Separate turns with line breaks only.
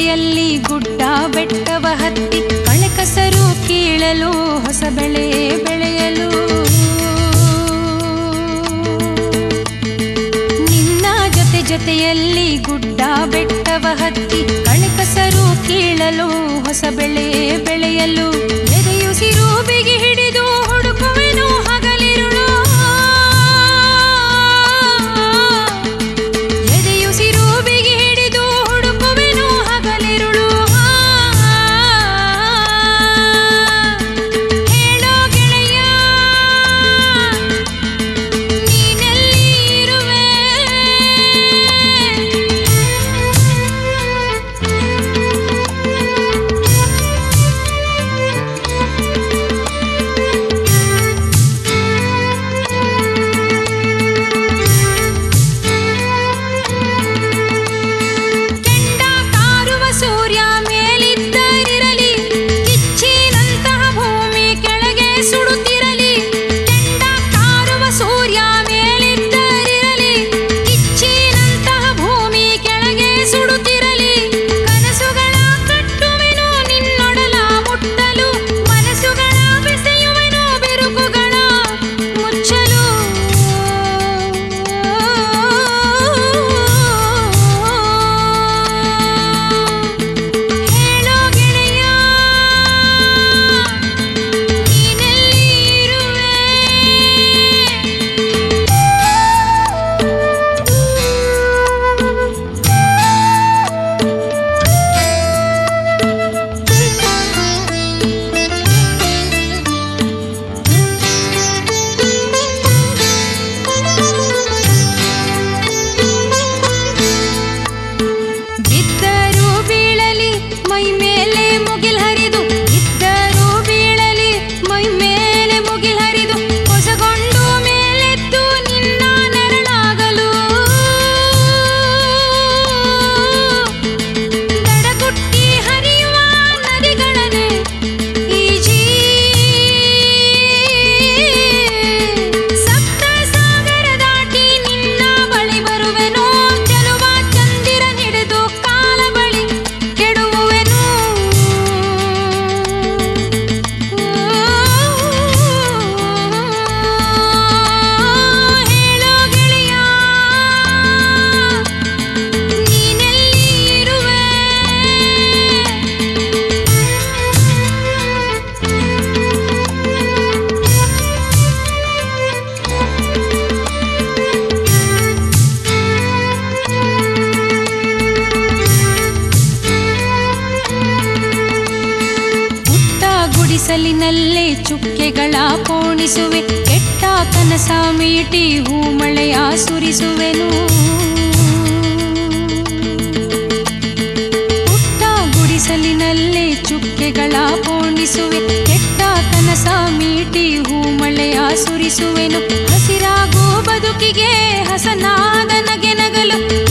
ಜೊತೆಯಲ್ಲಿ ಗುಡ್ಡ ಬೆಟ್ಟವ ಹತ್ತಿ ಕಳೆ ಕಸರು ಕೀಳಲು ಹೊಸ ಬೆಳೆ ಬೆಳೆಯಲು ನಿನ್ನ ಜೊತೆಯಲ್ಲಿ ಗುಡ್ಡ ಬೆಟ್ಟವ ಹತ್ತಿ ಕಳೆ ಕಸರು ಕೀಳಲು ಹೊಸ ಬೆಳೆ ಬೆಳೆಯಲು ಎದೆಯುಸಿರು ಬಿಗಿ ಹಿಡಿದು ಹುಡುಕುವೆನು ಹಗಲಿರುಳು ಎದೆಯುಸಿರು ಬಿಗಿ ಹಿಡಿದು ಹುಡುಕುವೆನು ಹಗಲಿರುಳು ಹೇಳೋ ಗೆಳೆಯ ನೀನೆಲ್ಲಿ ಇರುವೆ ಬಿಸಿಲಿನಲ್ಲೇ ಚುಕ್ಕೆಗಳ ಪೋಣಿಸುವೆ, ಕೆಟ್ಟ ಕನಸ ಮೀಟಿ ಹೂಮಳೆಯ ಸುರಿಸುವೆನು. ಪುಟ್ಟ ಗುಡಿಸಲಿನಲ್ಲೇ ಚುಕ್ಕೆಗಳ ಪೋಣಿಸುವೆ, ಕೆಟ್ಟ ಕನಸ ಮೀಟಿ ಹೂಮಳೆಯ ಸುರಿಸುವೆನು. ಹಸಿರಾಗೋ ಬದುಕಿಗೆ ಹಸನಾದ ನಗೆ ನಗಲು